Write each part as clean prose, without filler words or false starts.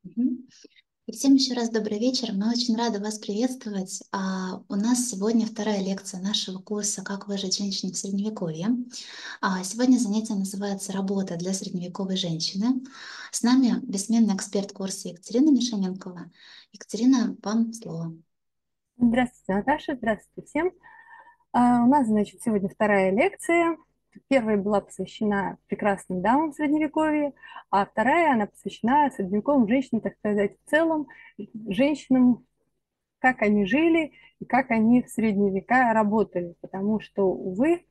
Мгм. И всем еще раз добрый вечер. Мы очень рады вас приветствовать. У нас сегодня вторая лекция нашего курса «Как выжить женщине в Средневековье». Сегодня занятие называется «Работа для средневековой женщины». С нами бессменный эксперт курса Екатерина Мишаненкова. Екатерина, вам слово. Здравствуйте, Наташа, здравствуйте всем. У нас, значит, сегодня вторая лекция. Первая была посвящена прекрасным дамам в Средневековье, а вторая, она посвящена средневековым женщинам, так сказать, в целом, женщинам, как они жили и как они в средние века работали. Потому что, увы,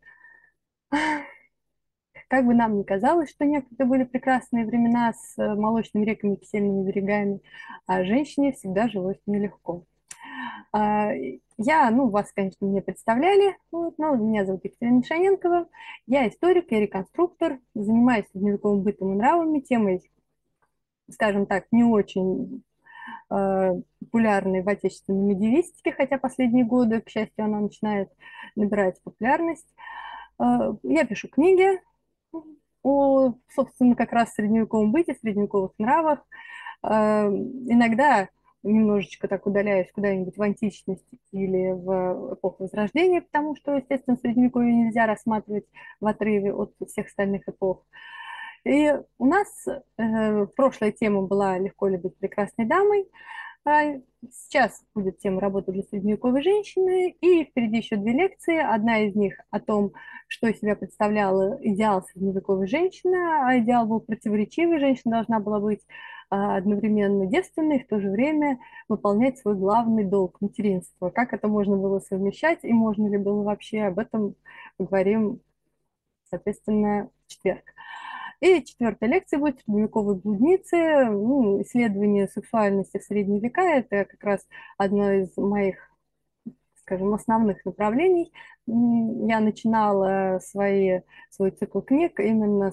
как бы нам ни казалось, что некогда были прекрасные времена с молочными реками и кисельными берегами, а женщине всегда жилось нелегко. А, Вас, конечно, не представляли, вот, но меня зовут Екатерина Мишаненкова, я историк, я реконструктор, занимаюсь средневековым бытом и нравами, темой, скажем так, не очень популярной в отечественной медиевистике, хотя последние годы, к счастью, она начинает набирать популярность. Я пишу книги о, собственно, как раз средневековом быте, средневековых нравах. Иногда немножечко так удаляюсь куда-нибудь в античность или в эпоху Возрождения, потому что, естественно, Средневековье нельзя рассматривать в отрыве от всех остальных эпох. И у нас прошлая тема была «Легко ли быть прекрасной дамой?». Сейчас будет тема работы для средневековой женщины, и впереди еще две лекции. Одна из них о том, что из себя представляла идеал средневековой женщины, а идеал был противоречивый. Женщина должна была быть одновременно девственной и в то же время выполнять свой главный долг – материнство. Как это можно было совмещать и можно ли было вообще, об этом поговорим, соответственно, в четверг. И четвертая лекция будет «Средневековые блудницы». Ну, исследование сексуальности в средние века – это как раз одно из моих, скажем, основных направлений. Я начинала свой цикл книг именно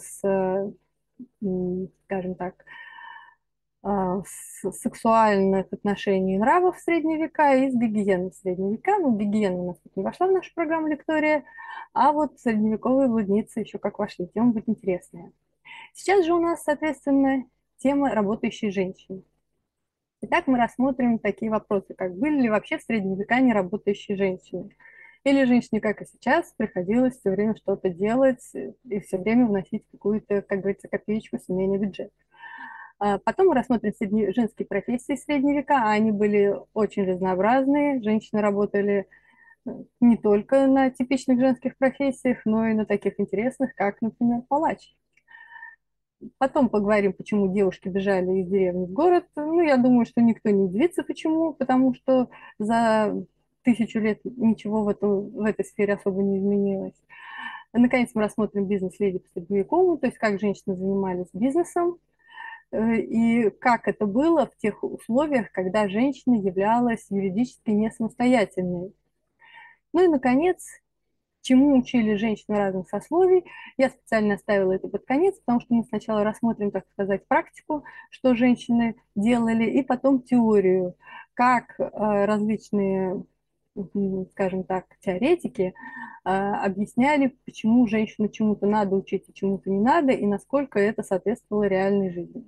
скажем так, сексуальных отношений и нравов в средние века и с гигиены в средние века. Ну, гигиена у нас тут не вошла в нашу программу лектория, а вот средневековые блудницы еще как вошли. Тема будет интересная. Сейчас же у нас, соответственно, тема работающей женщины. Итак, мы рассмотрим такие вопросы, как были ли вообще в средние века неработающие женщины? Или женщине, как и сейчас, приходилось все время что-то делать и все время вносить какую-то, как говорится, копеечку в семейный бюджет. Потом мы рассмотрим женские профессии средние века, а они были очень разнообразные. Женщины работали не только на типичных женских профессиях, но и на таких интересных, как, например, палач. Потом поговорим, почему девушки бежали из деревни в город. Ну, я думаю, что никто не удивится, почему, потому что за 1000 лет ничего в этой сфере особо не изменилось. Наконец, мы рассмотрим бизнес-леди по средневековому, то есть как женщины занимались бизнесом, и как это было в тех условиях, когда женщина являлась юридически не самостоятельной. Ну и, наконец, чему учили женщины разных сословий. Я специально оставила это под конец, потому что мы сначала рассмотрим, так сказать, практику, что женщины делали, и потом теорию, как различные, скажем так, теоретики объясняли, почему женщину чему-то надо учить и чему-то не надо, и насколько это соответствовало реальной жизни.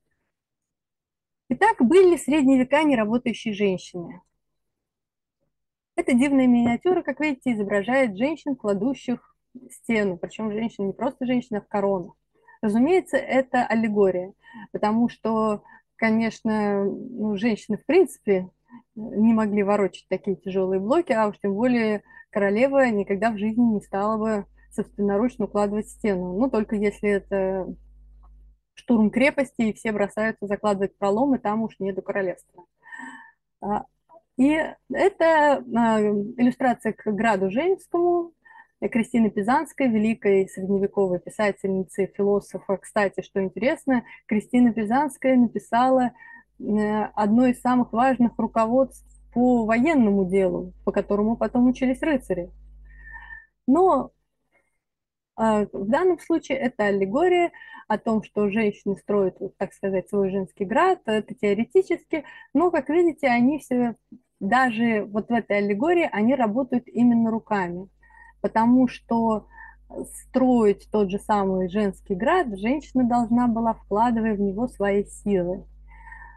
Итак, были в средние века неработающие женщины. Эта дивная миниатюра, как видите, изображает женщин, кладущих стену, причем женщин не просто женщин, а в коронах. Разумеется, это аллегория, потому что, конечно, ну, женщины в принципе не могли ворочать такие тяжелые блоки, а уж тем более королева никогда в жизни не стала бы собственноручно укладывать стену. Ну, только если это штурм крепости, и все бросаются закладывать пролом, и там уж нету королевства. А, И это иллюстрация к граду Женевскому Кристины Пизанской, великой средневековой писательницы, философа. Кстати, что интересно, Кристина Пизанская написала одно из самых важных руководств по военному делу, по которому потом учились рыцари. Но в данном случае это аллегория о том, что женщины строят, так сказать, свой женский град, это теоретически, но, как видите, они все, даже вот в этой аллегории, они работают именно руками, потому что строить тот же самый женский град женщина должна была, вкладывая в него свои силы.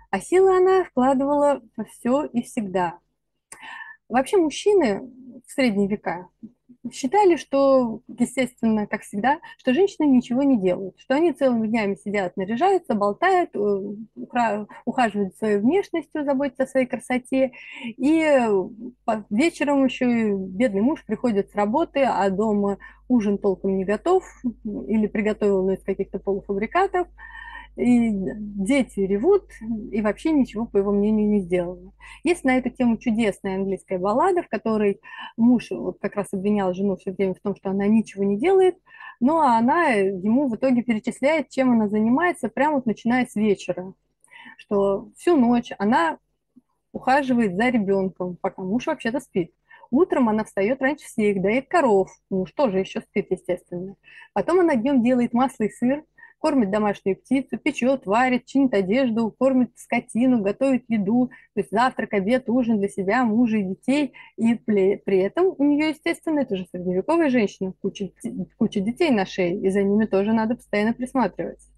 А силы она вкладывала во все и всегда. Вообще мужчины в средние века считали, что, естественно, как всегда, что женщины ничего не делают, что они целыми днями сидят, наряжаются, болтают, ухаживают за своей внешностью, заботятся о своей красоте, и вечером еще и бедный муж приходит с работы, а дома ужин толком не готов или приготовил из каких-то полуфабрикатов, и дети ревут, и вообще ничего, по его мнению, не сделано. Есть на эту тему чудесная английская баллада, в которой муж вот как раз обвинял жену все время в том, что она ничего не делает, но она ему в итоге перечисляет, чем она занимается, прямо вот начиная с вечера, что всю ночь она ухаживает за ребенком, пока муж вообще-то спит. Утром она встает раньше всех, доит коров, муж тоже еще спит, естественно. Потом она днем делает масло и сыр, кормит домашнюю птицу, печет, варит, чинит одежду, кормит скотину, готовит еду, то есть завтрак, обед, ужин для себя, мужа и детей. И при этом у нее, естественно, это же средневековая женщина, куча детей на шее, и за ними тоже надо постоянно присматривать.